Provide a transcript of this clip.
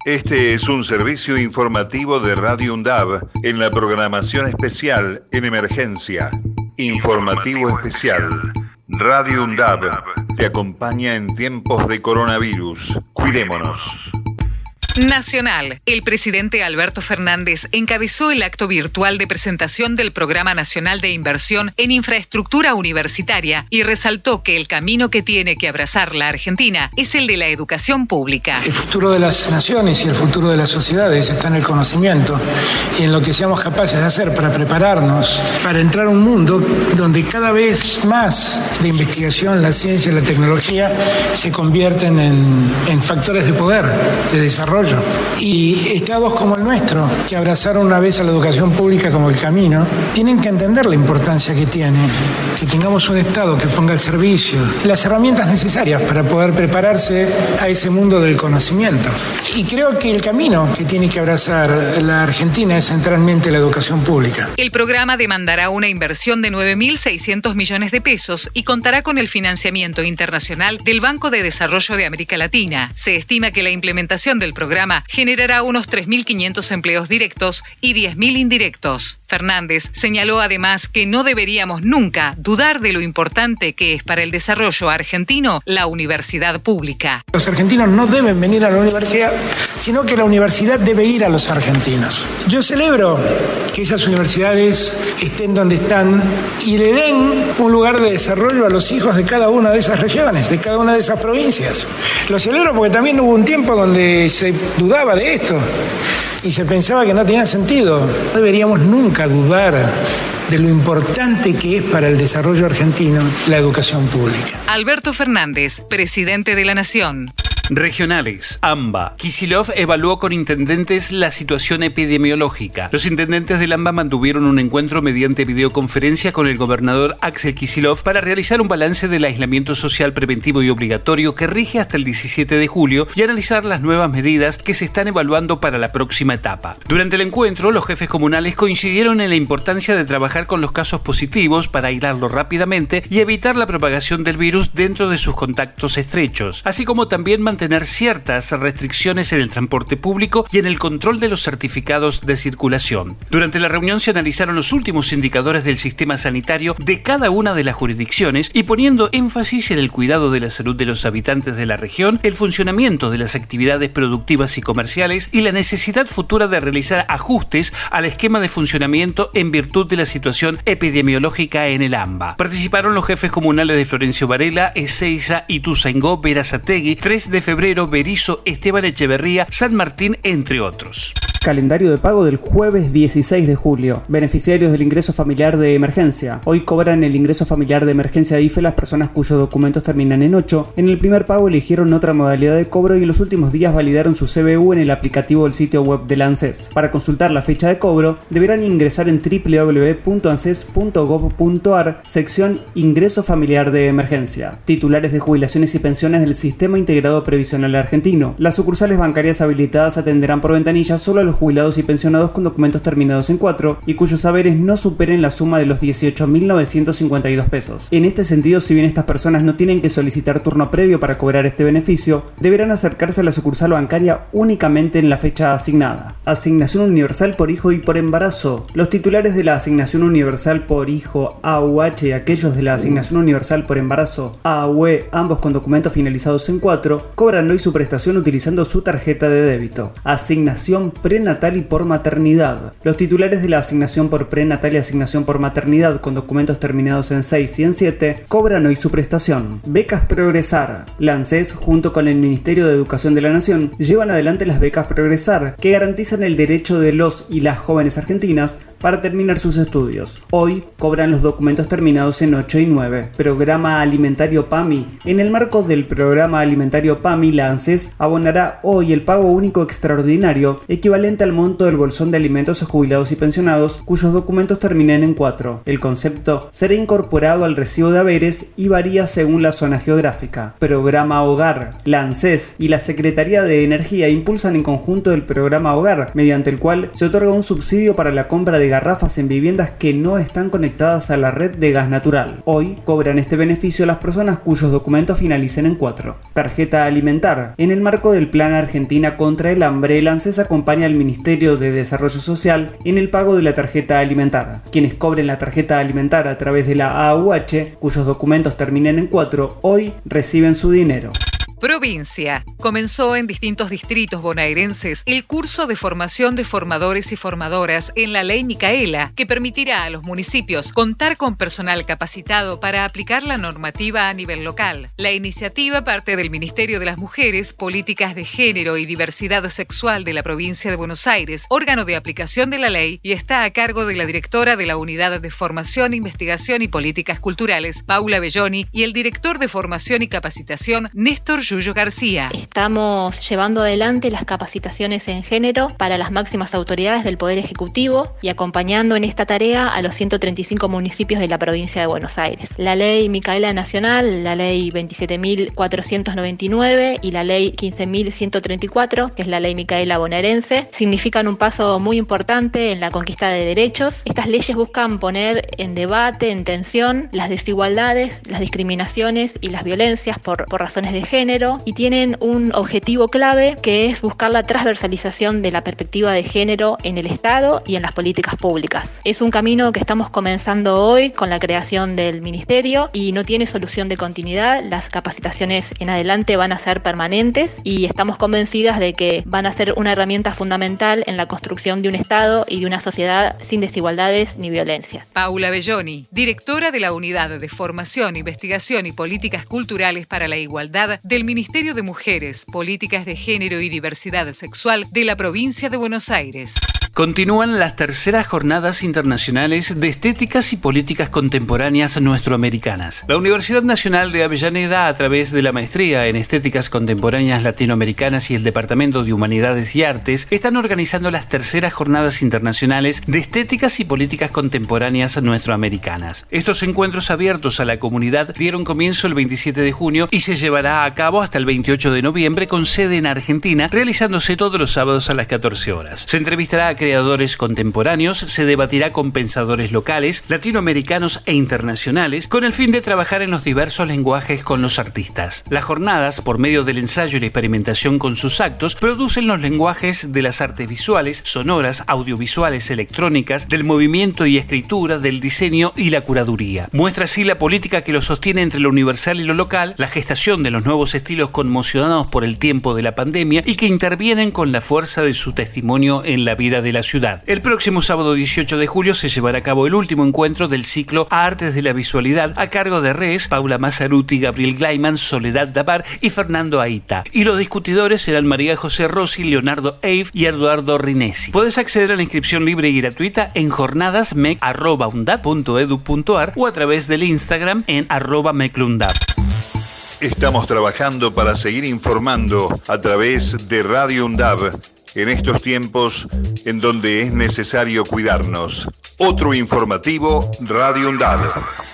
Este es un servicio informativo de Radio UNDAB en la programación especial en emergencia. Informativo especial. Radio UNDAB te acompaña en tiempos de coronavirus. Cuidémonos. Nacional. El presidente Alberto Fernández encabezó el acto virtual de presentación del Programa Nacional de Inversión en Infraestructura Universitaria y resaltó que el camino que tiene que abrazar la Argentina es el de la educación pública. El futuro de las naciones y el futuro de las sociedades está en el conocimiento y en lo que seamos capaces de hacer para prepararnos, para entrar a un mundo donde cada vez más la investigación, la ciencia y la tecnología se convierten en factores de poder, de desarrollo. Y estados como el nuestro, que abrazaron una vez a la educación pública como el camino, tienen que entender la importancia que tiene, que tengamos un Estado que ponga al servicio las herramientas necesarias para poder prepararse a ese mundo del conocimiento. Y creo que el camino que tiene que abrazar la Argentina es centralmente la educación pública. El programa demandará una inversión de 9.600 millones de pesos y contará con el financiamiento internacional del Banco de Desarrollo de América Latina. Se estima que la implementación del programa generará unos 3.500 empleos directos y 10.000 indirectos. Fernández señaló además que no deberíamos nunca dudar de lo importante que es para el desarrollo argentino la universidad pública. Los argentinos no deben venir a la universidad, sino que la universidad debe ir a los argentinos. Yo celebro que esas universidades estén donde están y le den un lugar de desarrollo a los hijos de cada una de esas regiones, de cada una de esas provincias. Lo celebro porque también hubo un tiempo donde se dudaba de esto y se pensaba que no tenía sentido. No deberíamos nunca dudar de lo importante que es para el desarrollo argentino la educación pública. Alberto Fernández, presidente de la Nación. Regionales. AMBA. Kicillof evaluó con intendentes la situación epidemiológica. Los intendentes del AMBA mantuvieron un encuentro mediante videoconferencia con el gobernador Axel Kicillof para realizar un balance del aislamiento social preventivo y obligatorio que rige hasta el 17 de julio y analizar las nuevas medidas que se están evaluando para la próxima etapa. Durante el encuentro, los jefes comunales coincidieron en la importancia de trabajar con los casos positivos para aislarlos rápidamente y evitar la propagación del virus dentro de sus contactos estrechos, así como también mantener ciertas restricciones en el transporte público y en el control de los certificados de circulación. Durante la reunión se analizaron los últimos indicadores del sistema sanitario de cada una de las jurisdicciones y poniendo énfasis en el cuidado de la salud de los habitantes de la región, el funcionamiento de las actividades productivas y comerciales y la necesidad futura de realizar ajustes al esquema de funcionamiento en virtud de la situación epidemiológica en el AMBA. Participaron los jefes comunales de Florencio Varela, Ezeiza, Ituzaingó, Berazategui, 3 de febrero, Berisso, Esteban Echeverría, San Martín, entre otros. Calendario de pago del jueves 16 de julio. Beneficiarios del ingreso familiar de emergencia. Hoy cobran el ingreso familiar de emergencia IFE las personas cuyos documentos terminan en 8. En el primer pago eligieron otra modalidad de cobro y en los últimos días validaron su CBU en el aplicativo del sitio web del ANSES. Para consultar la fecha de cobro, deberán ingresar en www.anses.gov.ar, sección Ingreso familiar de emergencia. Titulares de jubilaciones y pensiones del Sistema Integrado Previsional Argentino. Las sucursales bancarias habilitadas atenderán por ventanilla solo a los jubilados y pensionados con documentos terminados en 4 y cuyos haberes no superen la suma de los 18.952 pesos. En este sentido, si bien estas personas no tienen que solicitar turno previo para cobrar este beneficio, deberán acercarse a la sucursal bancaria únicamente en la fecha asignada. Asignación universal por hijo y por embarazo. Los titulares de la asignación universal por hijo AUH y aquellos de la asignación universal por embarazo AUE, ambos con documentos finalizados en 4, cobran hoy su prestación utilizando su tarjeta de débito. Asignación prenatal y por maternidad. Los titulares de la asignación por prenatal y asignación por maternidad con documentos terminados en 6 y en 7 cobran hoy su prestación. Becas Progresar. La ANSES, junto con el Ministerio de Educación de la Nación, llevan adelante las becas Progresar, que garantizan el derecho de los y las jóvenes argentinas para terminar sus estudios. Hoy cobran los documentos terminados en 8 y 9. Programa Alimentario PAMI. En el marco del Programa Alimentario PAMI, la ANSES abonará hoy el pago único extraordinario, equivalente equivalente al monto del bolsón de alimentos a jubilados y pensionados cuyos documentos terminen en 4. El concepto será incorporado al recibo de haberes y varía según la zona geográfica. Programa Hogar, la ANSES y la Secretaría de Energía impulsan en conjunto el Programa Hogar, mediante el cual se otorga un subsidio para la compra de garrafas en viviendas que no están conectadas a la red de gas natural. Hoy cobran este beneficio las personas cuyos documentos finalicen en 4. Tarjeta alimentar. En el marco del Plan Argentina contra el Hambre, el ANSES acompaña al Ministerio de Desarrollo Social en el pago de la tarjeta alimentar. Quienes cobren la tarjeta alimentar a través de la AUH, cuyos documentos terminen en 4, hoy reciben su dinero. Provincia. Comenzó en distintos distritos bonaerenses el curso de formación de formadores y formadoras en la Ley Micaela, que permitirá a los municipios contar con personal capacitado para aplicar la normativa a nivel local. La iniciativa parte del Ministerio de las Mujeres, Políticas de Género y Diversidad Sexual de la Provincia de Buenos Aires, órgano de aplicación de la ley, y está a cargo de la directora de la Unidad de Formación, Investigación y Políticas Culturales, Paula Belloni, y el director de Formación y Capacitación, Néstor Yuyo García. Estamos llevando adelante las capacitaciones en género para las máximas autoridades del Poder Ejecutivo y acompañando en esta tarea a los 135 municipios de la provincia de Buenos Aires. La Ley Micaela Nacional, la Ley 27.499 y la Ley 15.134, que es la Ley Micaela bonaerense, significan un paso muy importante en la conquista de derechos. Estas leyes buscan poner en debate, en tensión, las desigualdades, las discriminaciones y las violencias por razones de género, y tienen un objetivo clave, que es buscar la transversalización de la perspectiva de género en el Estado y en las políticas públicas. Es un camino que estamos comenzando hoy con la creación del Ministerio y no tiene solución de continuidad. Las capacitaciones en adelante van a ser permanentes y estamos convencidas de que van a ser una herramienta fundamental en la construcción de un Estado y de una sociedad sin desigualdades ni violencias. Paula Belloni, directora de la Unidad de Formación, Investigación y Políticas Culturales para la Igualdad del Ministerio de Mujeres, Políticas de Género y Diversidad Sexual de la Provincia de Buenos Aires. Continúan las terceras jornadas internacionales de estéticas y políticas contemporáneas nuestroamericanas. La Universidad Nacional de Avellaneda, a través de la maestría en estéticas contemporáneas latinoamericanas y el Departamento de Humanidades y Artes, están organizando las terceras jornadas internacionales de estéticas y políticas contemporáneas nuestroamericanas. Estos encuentros abiertos a la comunidad dieron comienzo el 27 de junio y se llevará a cabo hasta el 28 de noviembre con sede en Argentina, realizándose todos los sábados a las 14 horas. Se entrevistará a creadores contemporáneos, se debatirá con pensadores locales, latinoamericanos e internacionales, con el fin de trabajar en los diversos lenguajes con los artistas. Las jornadas, por medio del ensayo y la experimentación con sus actos, producen los lenguajes de las artes visuales, sonoras, audiovisuales, electrónicas, del movimiento y escritura, del diseño y la curaduría. Muestra así la política que lo sostiene entre lo universal y lo local, la gestación de los nuevos estilos conmocionados por el tiempo de la pandemia y que intervienen con la fuerza de su testimonio en la vida de la ciudad. El próximo sábado 18 de julio se llevará a cabo el último encuentro del ciclo Artes de la Visualidad, a cargo de Res, Paula Mazzaruti, Gabriel Gleiman, Soledad Dabar y Fernando Aita. Y los discutidores serán María José Rossi, Leonardo Eif y Eduardo Rinesi. Puedes acceder a la inscripción libre y gratuita en jornadasmec@undab.edu.ar o a través del Instagram en @meclundab. Estamos trabajando para seguir informando a través de Radio UNDAB en estos tiempos en donde es necesario cuidarnos. Otro informativo, Radio UNDAB.